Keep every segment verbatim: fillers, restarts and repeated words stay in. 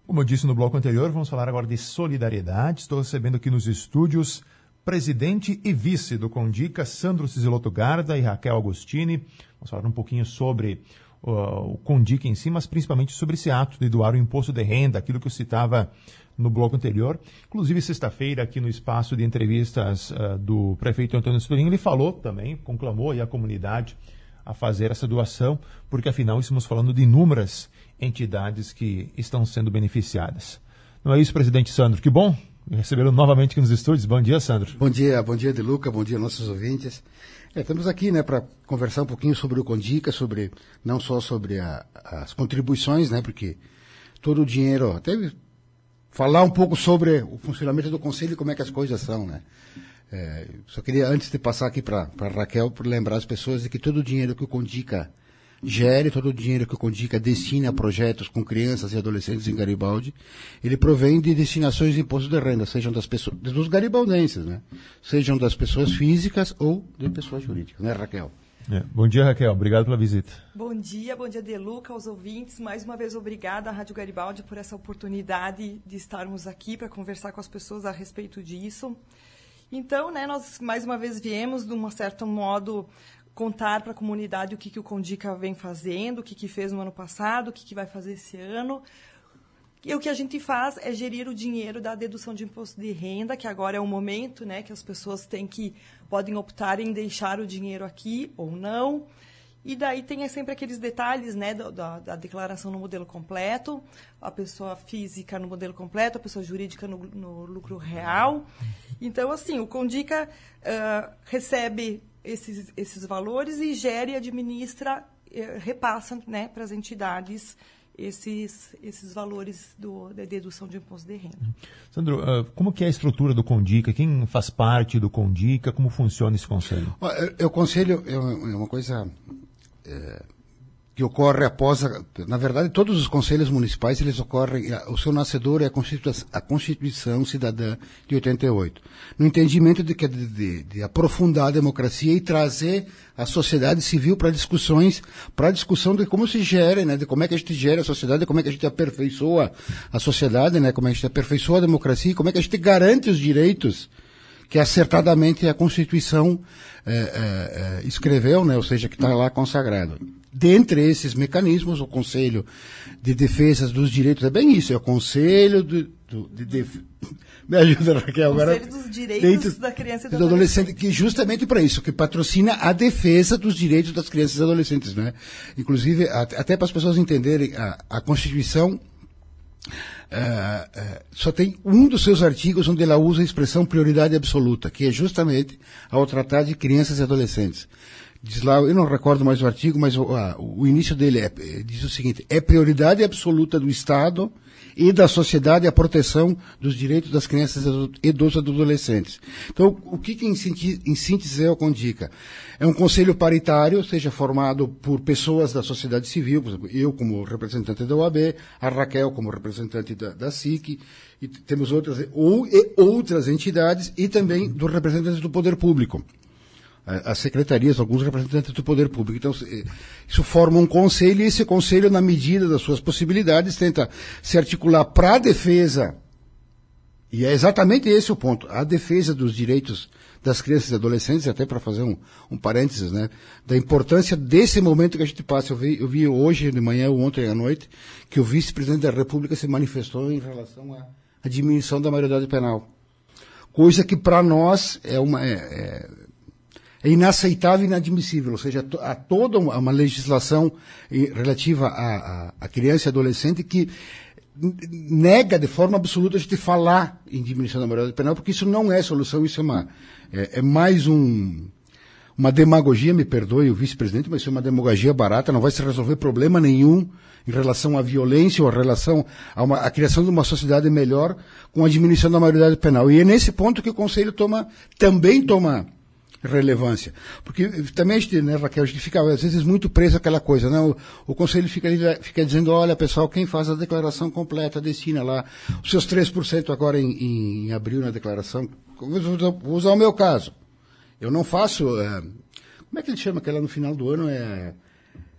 Como eu disse no bloco anterior, vamos falar agora de solidariedade. Estou recebendo aqui nos estúdios presidente e vice do Condica, Sandro Cisilotto Garda e Raquel Agostini. Vamos falar um pouquinho sobre uh, o Condica em si, mas principalmente sobre esse ato de doar o imposto de renda, aquilo que eu citava no bloco anterior. Inclusive, sexta-feira, aqui no espaço de entrevistas uh, do prefeito Antônio Storin, ele falou também, conclamou aí a comunidade a fazer essa doação, porque afinal estamos falando de inúmeras entidades que estão sendo beneficiadas. Não é isso, presidente Sandro? Que bom recebê-lo novamente aqui nos estúdios. Bom dia, Sandro. Bom dia, bom dia, De Luca, bom dia aos nossos ouvintes. É, estamos aqui, né, para conversar um pouquinho sobre o Condica, sobre, não só sobre a, as contribuições, né, porque todo o dinheiro, até falar um pouco sobre o funcionamento do Conselho e como é que as coisas são, né. É, só queria, antes de passar aqui para a Raquel, por lembrar as pessoas de que todo o dinheiro que o Condica gere, todo o dinheiro que o Condica destina a projetos com crianças e adolescentes em Garibaldi, ele provém de destinações de imposto de renda, sejam das pessoas, dos garibaldenses, né? Sejam das pessoas físicas ou de pessoas jurídicas, né, Raquel? É. Bom dia, Raquel. Obrigado pela visita. Bom dia, bom dia, De Luca, aos ouvintes. Mais uma vez, obrigada à Rádio Garibaldi por essa oportunidade de estarmos aqui para conversar com as pessoas a respeito disso. Então, né, nós mais uma vez viemos, de um certo modo, contar para a comunidade o que, que o Condica vem fazendo, o que, que fez no ano passado, o que, que vai fazer esse ano. E o que a gente faz é gerir o dinheiro da dedução de imposto de renda, que agora é o momento, né, que as pessoas têm que, podem optar em deixar o dinheiro aqui ou não. E daí tem sempre aqueles detalhes, né, da, da declaração no modelo completo, a pessoa física no modelo completo, a pessoa jurídica no, no lucro real. Então, assim, o Condica uh, recebe esses, esses valores e gera e administra, uh, repassa, né, para as entidades esses, esses valores do, da dedução de imposto de renda. Sandro, uh, como que é a estrutura do Condica? Quem faz parte do Condica? Como funciona esse conselho? O conselho é uma coisa é, que ocorre após, a, na verdade, todos os conselhos municipais, eles ocorrem, o seu nascedor é a Constituição, a Constituição Cidadã de oitenta e oito, no entendimento de, que, de, de aprofundar a democracia e trazer a sociedade civil para discussões, para a discussão de como se gera, né, de como é que a gente gera a sociedade, como é que a gente aperfeiçoa a sociedade, né, como é que a gente aperfeiçoa a democracia, como é que a gente garante os direitos que acertadamente a Constituição é, é, é, escreveu, né, ou seja, que está lá consagrado. Dentre esses mecanismos, o Conselho de Defesa dos Direitos, é bem isso, é o Conselho do, do, de Defesa... Me ajuda, Raquel. Conselho agora, dos Direitos dentro, da Criança e do Adolescente, Adolescente. que justamente para isso, que patrocina a defesa dos direitos das crianças e adolescentes, né? Inclusive, até para as pessoas entenderem, a, a Constituição Uh, uh, só tem um dos seus artigos onde ela usa a expressão prioridade absoluta, que é justamente ao tratar de crianças e adolescentes. Diz lá, eu não recordo mais o artigo, mas o, uh, o início dele é, diz o seguinte: é prioridade absoluta do Estado e da sociedade a proteção dos direitos das crianças e dos adolescentes. Então, o que, que em, em síntese é o Condica? É um conselho paritário, seja formado por pessoas da sociedade civil, por exemplo, eu como representante da O A B, a Raquel como representante da, da S I C, e temos outras, ou, e outras entidades, e também dos representantes do poder público. As secretarias, alguns representantes do poder público. Então, isso forma um conselho, e esse conselho, na medida das suas possibilidades, tenta se articular para a defesa, e é exatamente esse o ponto, a defesa dos direitos das crianças e adolescentes, até para fazer um, um parênteses, né, da importância desse momento que a gente passa. Eu vi, eu vi hoje de manhã ou ontem à noite que o vice-presidente da República se manifestou em relação à, à diminuição da maioridade penal. Coisa que para nós é uma... É, é, É inaceitável e inadmissível, ou seja, há toda uma legislação relativa a, a, a criança e adolescente que nega de forma absoluta a gente falar em diminuição da maioridade penal, porque isso não é solução, isso é, uma, é, é mais um, uma demagogia, me perdoe o vice-presidente, mas isso é uma demagogia barata, não vai se resolver problema nenhum em relação à violência ou em relação a uma, a criação de uma sociedade melhor com a diminuição da maioridade penal. E é nesse ponto que o Conselho toma, também toma relevância. Porque também a gente, né, Raquel, a gente fica às vezes muito preso àquela coisa, né? O, o Conselho fica, fica dizendo, olha, pessoal, quem faz a declaração completa, destina lá os seus três por cento agora em, em, em abril na declaração. Vou usar o meu caso. Eu não faço... É, como é que ele chama? Que lá no final do ano é...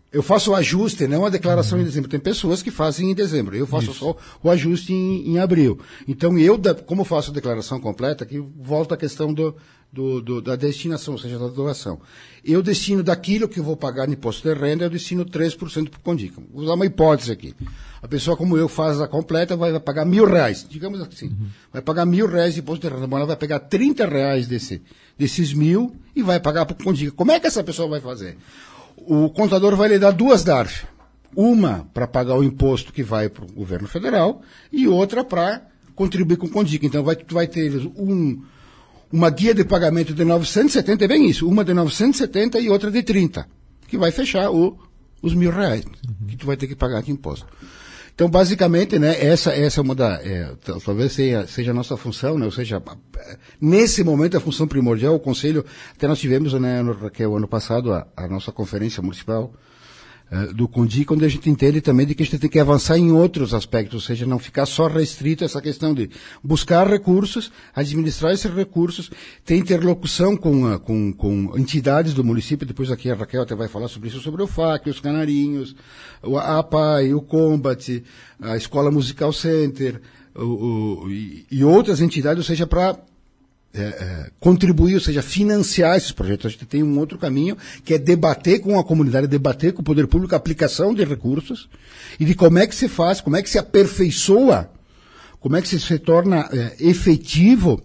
Eu faço o ajuste, não a declaração uhum. em dezembro. Tem pessoas que fazem em dezembro. Eu faço Isso. só o ajuste em, em abril. Então, eu, como faço a declaração completa, aqui volta a questão do, do, do, da destinação, ou seja, da doação. Eu destino daquilo que eu vou pagar no imposto de renda, eu destino três por cento para o Condica. Vou usar uma hipótese aqui. A pessoa, como eu, faz a completa, vai, vai pagar mil reais. Digamos assim. Uhum. Vai pagar mil reais de imposto de renda. Bom, ela vai pegar trinta reais desse, desses mil e vai pagar para o Condica. Como é que essa pessoa vai fazer? O contador vai lhe dar duas D A R F. Uma para pagar o imposto que vai para o governo federal e outra para contribuir com o Condica. Então, vai, tu vai ter um, uma guia de pagamento de novecentos e setenta, é bem isso, uma de novecentos e setenta e outra de trinta, que vai fechar o, os mil reais uhum. que tu vai ter que pagar de imposto. Então, basicamente, né, essa, essa é uma da, é, talvez seja, seja a nossa função, né, ou seja, nesse momento a função primordial, o Conselho, até nós tivemos, né, no, Raquel, ano passado, a, a nossa conferência municipal uh, do Condica, onde a gente entende também de que a gente tem que avançar em outros aspectos, ou seja, não ficar só restrito a essa questão de buscar recursos, administrar esses recursos, ter interlocução com, uh, com, com entidades do município, depois aqui a Raquel até vai falar sobre isso, sobre o F A C, os Canarinhos, a APAI, o Combat, a Escola Musical Center o, o, e, e outras entidades, ou seja, para é, é, contribuir, ou seja, financiar esses projetos. A gente tem um outro caminho, que é debater com a comunidade, debater com o poder público a aplicação de recursos e de como é que se faz, como é que se aperfeiçoa, como é que se, se torna é, efetivo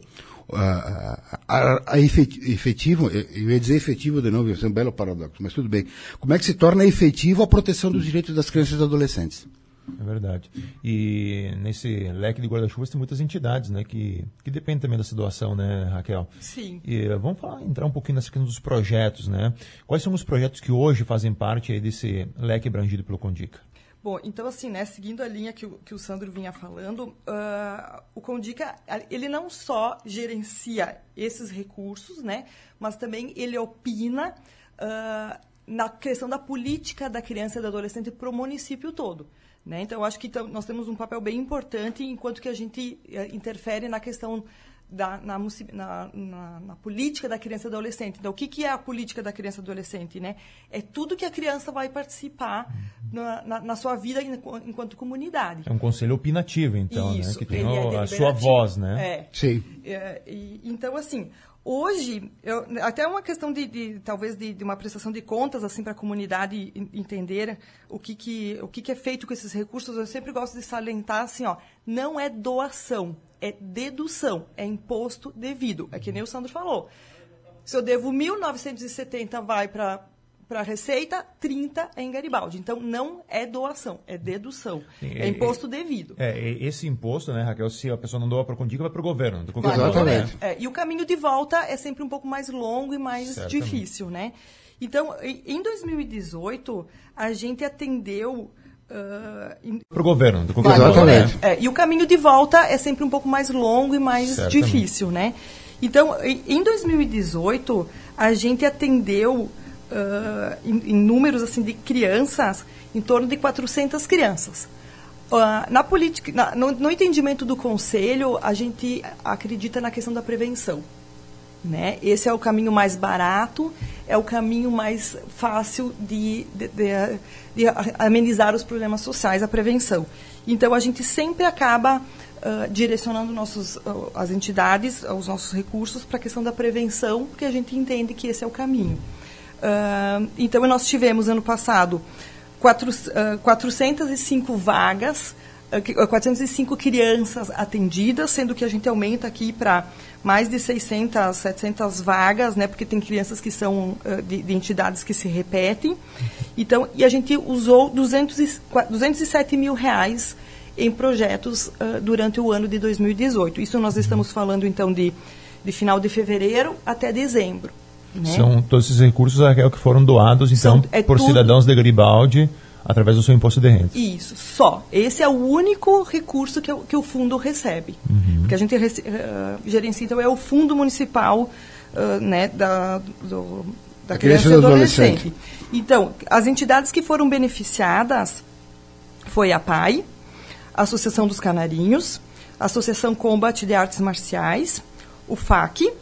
A, a, a efetivo, eu ia dizer efetivo de novo, isso é um belo paradoxo, mas tudo bem. Como é que se torna efetivo a proteção dos direitos das crianças e dos adolescentes? É verdade. E nesse leque de guarda-chuvas tem muitas entidades, né, que, que dependem também dessa doação, né, Raquel? Sim. E vamos falar, entrar um pouquinho nessa questão dos projetos, né? Quais são os projetos que hoje fazem parte aí desse leque abrangido pelo Condica? Bom, então assim, né, seguindo a linha que o, que o Sandro vinha falando, uh, o Condica, ele não só gerencia esses recursos, né, mas também ele opina uh, na questão da política da criança e do adolescente para o município todo. Né? Então, eu acho que então, nós temos um papel bem importante enquanto que a gente uh, interfere na questão Da, na, na, na, na política da criança e adolescente. Então, o que, que é a política da criança e adolescente? Né? É tudo que a criança vai participar na, na, na sua vida enquanto comunidade. É um conselho opinativo, então, Isso, né? Que tem é a sua voz, né? É. Sim. É, e, então, assim, hoje, eu, até uma questão de, de talvez, de, de uma prestação de contas, assim, para a comunidade entender o, que, que, o que, que é feito com esses recursos, eu sempre gosto de salientar, assim, ó, não é doação. É dedução, é imposto devido. É que nem o Sandro falou. Se eu devo mil novecentos e setenta vai para a Receita, trinta é em Garibaldi. Então, não é doação, é dedução. Sim, é imposto é, devido. É, esse imposto, né, Raquel, se a pessoa não doa para o Condica, vai para o governo. Exatamente. É, e o caminho de volta é sempre um pouco mais longo e mais Certamente. difícil, né? Então, em dois mil e dezoito, a gente atendeu... Uh, para o governo. Do Exatamente. É, e o caminho de volta é sempre um pouco mais longo e mais Certamente. difícil, né? Então, em dois mil e dezoito, a gente atendeu uh, em, em números assim, de crianças, em torno de quatrocentas crianças. Uh, na política, na, no, no entendimento do Conselho, a gente acredita na questão da prevenção. Né? Esse é o caminho mais barato, é o caminho mais fácil de, de, de, de amenizar os problemas sociais, a prevenção. Então, a gente sempre acaba uh, direcionando nossos, uh, as entidades, os nossos recursos para a questão da prevenção, porque a gente entende que esse é o caminho. Uh, então, nós tivemos, ano passado, quatro, uh, quatrocentas e cinco vagas, uh, quatrocentas e cinco crianças atendidas, sendo que a gente aumenta aqui para mais de seiscentas, setecentas vagas, né, porque tem crianças que são uh, de, de entidades que se repetem. Então, e a gente usou duzentos e sete mil reais em projetos uh, durante o ano de dois mil e dezoito. Isso nós estamos falando, então, de, de final de fevereiro até dezembro. Né? São todos esses recursos, Raquel, que foram doados, então, São, é por tudo... cidadãos de Garibaldi, através do seu imposto de renda. Isso, só. Esse é o único recurso que, que o fundo recebe. Uhum. Porque a gente uh, gerencia, então, é o fundo municipal uh, né, da, do, da criança e do adolescente. adolescente. Então, as entidades que foram beneficiadas foi a APAI, a Associação dos Canarinhos, a Associação Combat de Artes Marciais, o F A C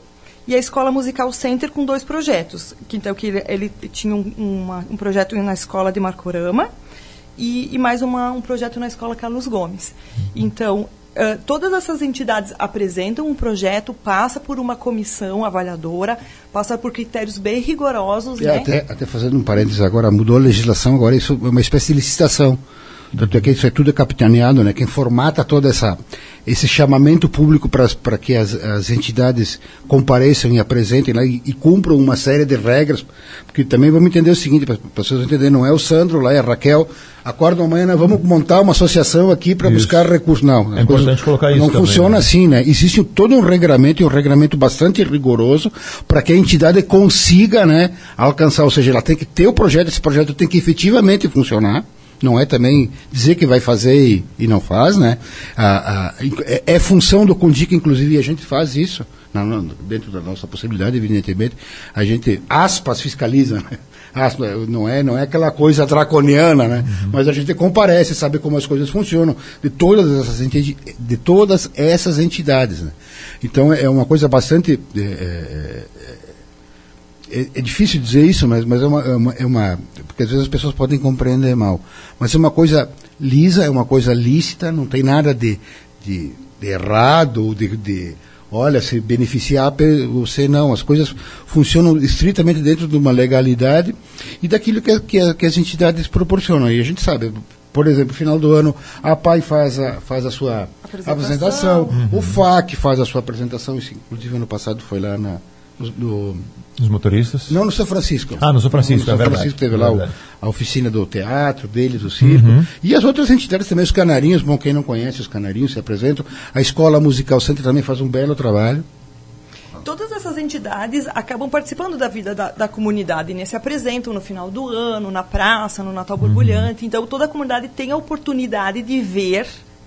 e a Escola Musical Center com dois projetos. Que, então, que ele, ele tinha um, uma, um projeto na Escola de Marcorama e, e mais uma, um projeto na Escola Carlos Gomes. Então, Uh, todas essas entidades apresentam um projeto, passa por uma comissão avaliadora, passa por critérios bem rigorosos. É, né? até, até fazendo um parênteses agora, mudou a legislação, agora isso é uma espécie de licitação. Tanto é que isso é tudo capitaneado, né? Quem formata todo essa, esse chamamento público para que as, as entidades compareçam e apresentem lá e, e cumpram uma série de regras, porque também vamos entender o seguinte, para as pessoas entenderem, não é o Sandro lá, é a Raquel, acordam amanhã, nós vamos montar uma associação aqui para buscar recursos. Não, é importante colocar isso não também, funciona né? assim, né? Existe todo um regramento, e um regramento bastante rigoroso, para que a entidade consiga, né, alcançar, ou seja, ela tem que ter o projeto, esse projeto tem que efetivamente funcionar. Não é também dizer que vai fazer e, e não faz, né? Ah, ah, é, é função do CONDICA, inclusive, e a gente faz isso, na, na, dentro da nossa possibilidade, evidentemente, a gente, aspas, fiscaliza, né? Aspas, não é, não é aquela coisa draconiana, né? Uhum. Mas a gente comparece, sabe como as coisas funcionam, de todas essas, enti- de todas essas entidades, né? Então, é uma coisa bastante... É, é, É, é difícil dizer isso, mas, mas é, uma, é, uma, é uma... Porque às vezes as pessoas podem compreender mal. Mas é uma coisa lisa, é uma coisa lícita, não tem nada de, de, de errado, ou de, de, olha, se beneficiar você, não. As coisas funcionam estritamente dentro de uma legalidade e daquilo que, que, que as entidades proporcionam. E a gente sabe... Por exemplo, no final do ano, a P A I faz a, faz a sua apresentação, apresentação uhum. O F A C faz a sua apresentação, isso, inclusive ano passado foi lá na... No, no, Os motoristas? Não, no São Francisco. Ah, no São Francisco, no, no é São verdade. Francisco teve é lá verdade. O, a oficina do teatro deles, do circo. Uhum. E as outras entidades também, os Canarinhos, bom, quem não conhece os Canarinhos se apresentam. A Escola Musical Center também faz um belo trabalho. Todas essas entidades acabam participando da vida da, da comunidade, né? Se apresentam no final do ano, na praça, no Natal Borbulhante. Uhum. Então, toda a comunidade tem a oportunidade de ver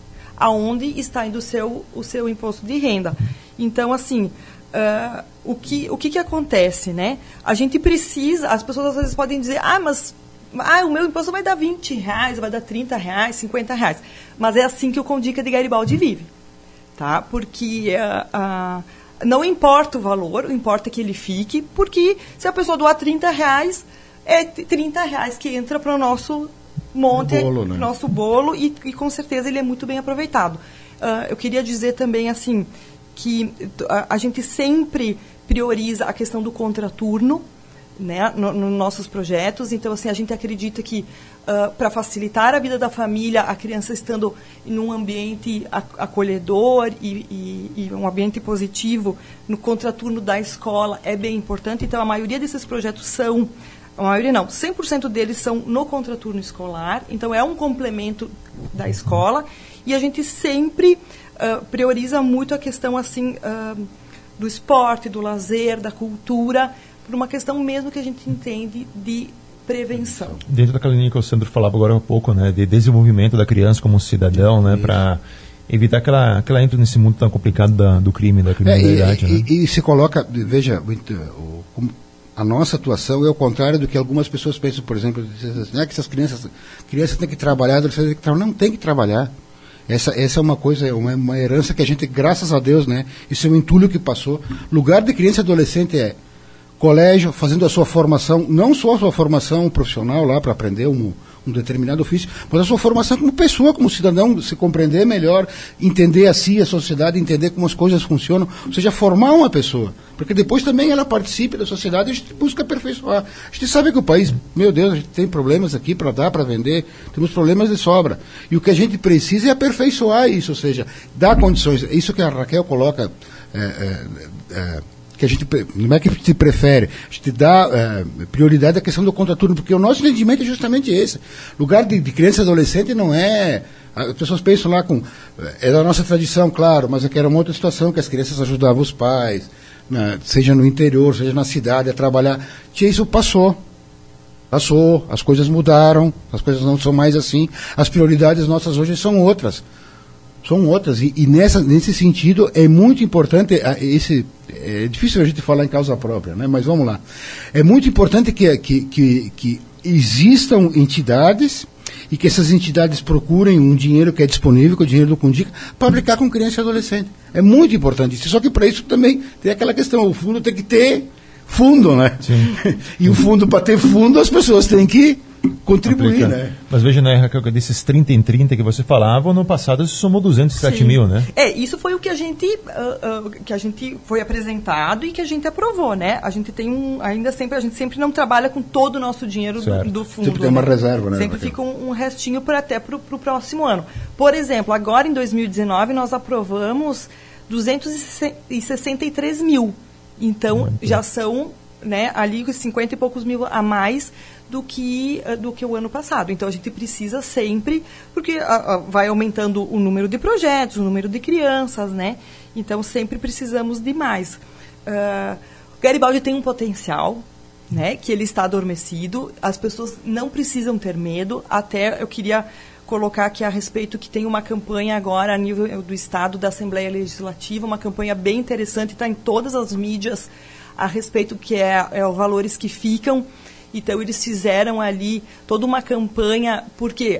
aonde está indo o seu, o seu imposto de renda. Então, assim... Uh, o que, o que que acontece, né? A gente precisa, as pessoas às vezes podem dizer, ah, mas ah, o meu imposto vai dar vinte reais, vai dar trinta reais, cinquenta reais. Mas é assim que o CONDICA de Garibaldi vive, tá? Porque uh, uh, não importa o valor, importa que ele fique, porque se a pessoa doar trinta reais, é trinta reais que entra para o nosso monte, bolo, né? nosso bolo, e, e com certeza ele é muito bem aproveitado. Uh, eu queria dizer também, assim, que a, a gente sempre prioriza a questão do contraturno, né, nos no nossos projetos. Então, assim, a gente acredita que uh, para facilitar a vida da família, a criança estando em um ambiente acolhedor e, e, e um ambiente positivo no contraturno da escola é bem importante. Então, a maioria desses projetos são, a maioria não, cem por cento deles são no contraturno escolar. Então, é um complemento da escola e a gente sempre uh, prioriza muito a questão, assim, uh, do esporte, do lazer, da cultura, por uma questão mesmo que a gente entende de prevenção. Dentro daquela linha que o Sandro falava agora há pouco, né, de desenvolvimento da criança como cidadão, né, para evitar que ela, que ela entre nesse mundo tão complicado da, do crime, da criminalidade. É, e, né? e, e se coloca, veja, o, a nossa atuação é o contrário do que algumas pessoas pensam, por exemplo, não é que essas crianças, crianças têm que trabalhar, adolescentes têm que trabalhar, não tem que trabalhar. Essa, essa é uma coisa, uma, uma herança que a gente, graças a Deus, né, isso é um entulho que passou. Lugar de criança e adolescente é colégio, fazendo a sua formação, não só a sua formação profissional lá para aprender um, um determinado ofício, mas a sua formação como pessoa, como cidadão, se compreender melhor, entender a si, a sociedade, entender como as coisas funcionam, ou seja, formar uma pessoa, porque depois também ela participe da sociedade e a gente busca aperfeiçoar. A gente sabe que o país, meu Deus, a gente tem problemas aqui para dar, para vender, temos problemas de sobra, e o que a gente precisa é aperfeiçoar isso, ou seja, dar condições, isso que a Raquel coloca, é, é, é, que a gente, não é que se prefere, a gente dá é, prioridade à questão do contraturno, porque o nosso entendimento é justamente esse. Lugar de, de criança e adolescente não é... As pessoas pensam lá com... É da nossa tradição, claro, mas é que era uma outra situação, que as crianças ajudavam os pais, né, seja no interior, seja na cidade, a trabalhar. Tia, isso passou. Passou, as coisas mudaram, as coisas não são mais assim, as prioridades nossas hoje são outras. São outras, e, e nessa, nesse sentido é muito importante, esse, é difícil a gente falar em causa própria, né? Mas vamos lá. É muito importante que, que, que, que existam entidades e que essas entidades procurem um dinheiro que é disponível, que é o dinheiro do Condica, para aplicar com criança e adolescente. É muito importante isso. Só que para isso também tem aquela questão, o fundo tem que ter fundo, né? Sim. E o fundo, para ter fundo, as pessoas têm que contribuir, Aplicar. né? Mas veja, né, Raquel, desses trinta em trinta que você falava, no passado isso somou duzentos e sete Sim. mil, né? É, isso foi o que a gente uh, uh, que a gente foi apresentado e que a gente aprovou, né? A gente tem um, ainda sempre, a gente sempre não trabalha com todo o nosso dinheiro do, do fundo. Sempre tem uma né? reserva, né? Sempre fica um, um restinho para até para o próximo ano. Por exemplo, agora em dois mil e dezenove nós aprovamos duzentos e sessenta e três mil. Então, Muito já bem. são, né, ali cinquenta e poucos mil a mais do que, do que o ano passado. Então, a gente precisa sempre, porque a, a, vai aumentando o número de projetos, o número de crianças, né? Então, sempre precisamos de mais. Uh, o Garibaldi tem um potencial, né, que ele está adormecido. As pessoas não precisam ter medo. Até eu queria colocar aqui a respeito que tem uma campanha agora a nível do Estado, da Assembleia Legislativa, uma campanha bem interessante, está em todas as mídias, a respeito que é, é os valores que ficam. Então, eles fizeram ali toda uma campanha, porque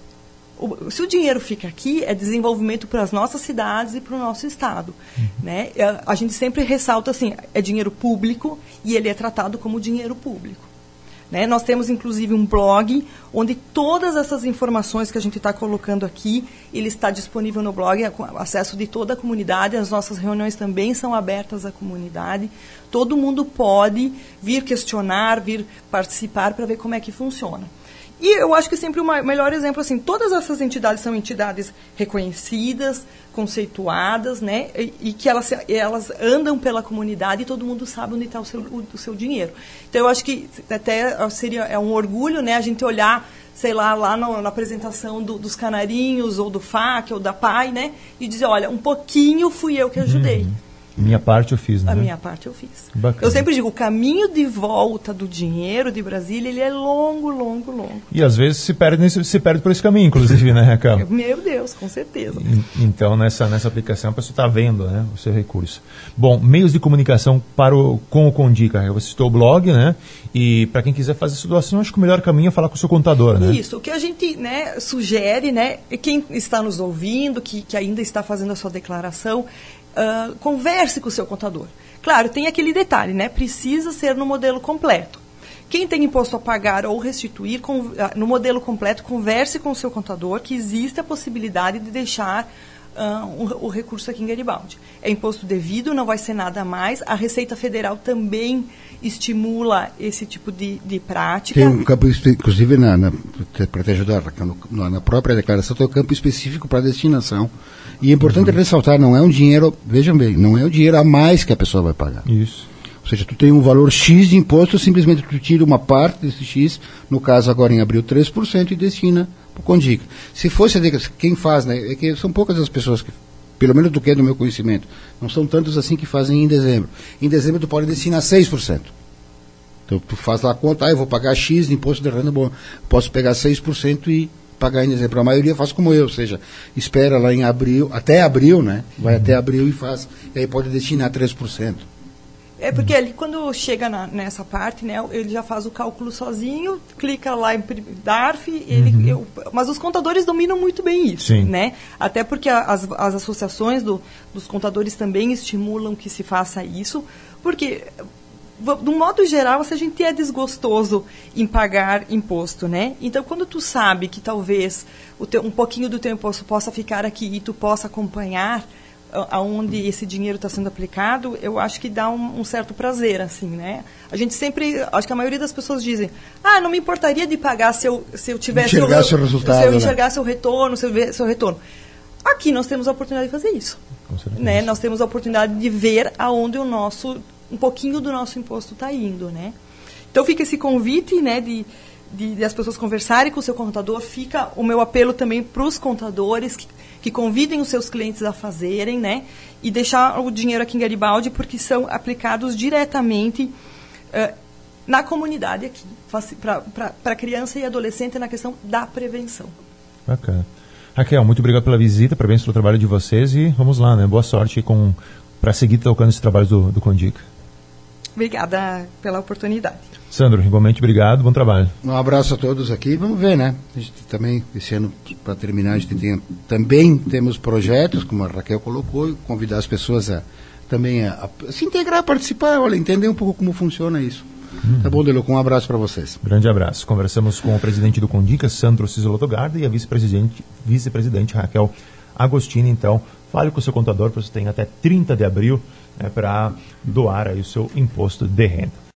o, se o dinheiro fica aqui, é desenvolvimento para as nossas cidades e para o nosso Estado. Uhum. Né? A, a gente sempre ressalta assim, é dinheiro público e ele é tratado como dinheiro público. Né? Nós temos, inclusive, um blog onde todas essas informações que a gente está colocando aqui, ele está disponível no blog, com acesso de toda a comunidade. As nossas reuniões também são abertas à comunidade. Todo mundo pode vir questionar, vir participar para ver como é que funciona. E eu acho que sempre o melhor exemplo, assim, todas essas entidades são entidades reconhecidas, conceituadas, né, e, e que elas, elas andam pela comunidade e todo mundo sabe onde está o seu, o, o seu dinheiro. Então, eu acho que até seria é um orgulho, né, a gente olhar, sei lá, lá no, na apresentação do, dos Canarinhos, ou do F A C, ou da P A I, né, e dizer, olha, um pouquinho fui eu que ajudei. Uhum. Minha parte eu fiz, né? A minha parte eu fiz. Bacana. Eu sempre digo, o caminho de volta do dinheiro de Brasília, ele é longo, longo, longo. E às vezes se perde, nesse, se perde por esse caminho, inclusive, né, Raquel? Meu Deus, com certeza. E, então, nessa, nessa aplicação, a pessoa está vendo, né, o seu recurso. Bom, meios de comunicação para o, com o Condica. Você citou o blog, né? E para quem quiser fazer essa doação, acho que o melhor caminho é falar com o seu contador, né? Isso. O que a gente, né, sugere, né, quem está nos ouvindo, que, que ainda está fazendo a sua declaração, Uh, converse com o seu contador. Claro, tem aquele detalhe, né? Precisa ser no modelo completo. Quem tem imposto a pagar ou restituir, com, uh, no modelo completo, converse com o seu contador que existe a possibilidade de deixar uh, o, o recurso aqui em Garibaldi. É imposto devido, não vai ser nada mais. A Receita Federal também estimula esse tipo de, de prática. Tem um campo, inclusive, na, na, para te ajudar, na, na própria declaração, tem um campo específico para destinação. E é importante uhum. ressaltar, não é um dinheiro, vejam bem, não é um dinheiro a mais que a pessoa vai pagar. Isso. Ou seja, tu tem um valor X de imposto, simplesmente tu tira uma parte desse X, no caso agora em abril três por cento, e destina para o Condica. Se fosse, quem faz, né, é que são poucas as pessoas que, pelo menos do que é do meu conhecimento, não são tantos assim que fazem em dezembro. Em dezembro tu pode destinar seis por cento. Então tu faz lá a conta, ah, eu vou pagar X de imposto de renda, bom, posso pegar seis por cento e pagar em dezembro. A maioria faz como eu, ou seja, espera lá em abril, até abril, né? Vai uhum. até abril e faz, e aí pode destinar três por cento. É porque ali quando chega na, nessa parte, né, ele já faz o cálculo sozinho, clica lá em D A R F, ele, uhum. eu, mas os contadores dominam muito bem isso, Sim. né? Até porque as, as associações do, dos contadores também estimulam que se faça isso, porque de um modo geral, a gente é desgostoso em pagar imposto, né? Então, quando tu sabe que talvez o teu, um pouquinho do teu imposto possa ficar aqui e tu possa acompanhar aonde esse dinheiro está sendo aplicado, eu acho que dá um, um certo prazer, assim, né? A gente sempre, acho que a maioria das pessoas dizem, ah, não me importaria de pagar se eu, se eu tivesse... Enxergar o, seu resultado, se eu enxergar né? seu retorno, seu, seu retorno. Aqui nós temos a oportunidade de fazer isso. Né? Nós temos a oportunidade de ver aonde o nosso... um pouquinho do nosso imposto está indo, né? Então fica esse convite, né, de, de, de as pessoas conversarem com o seu contador. Fica o meu apelo também para os contadores que, que convidem os seus clientes a fazerem, né, e deixar o dinheiro aqui em Garibaldi, porque são aplicados diretamente uh, na comunidade aqui, para criança e adolescente na questão da prevenção. Bacana. Raquel, muito obrigado pela visita, parabéns pelo trabalho de vocês e vamos lá, né? Boa sorte com para seguir tocando esse trabalho do, do Condica. Obrigada pela oportunidade. Sandro, igualmente obrigado, bom trabalho. Um abraço a todos aqui, vamos ver, né? A gente também, esse ano, para terminar, a gente tem, também temos projetos, como a Raquel colocou, e convidar as pessoas a também a, a se integrar, a participar, olha, entender um pouco como funciona isso. Hum. Tá bom, Deluca? Um abraço para vocês. Grande abraço. Conversamos com o presidente do Condica, Sandro Cisolotto Garda, e a vice-presidente, vice-presidente Raquel Agostini. Então, fale com o seu contador, você tem até trinta de abril, né, para doar aí o seu imposto de renda.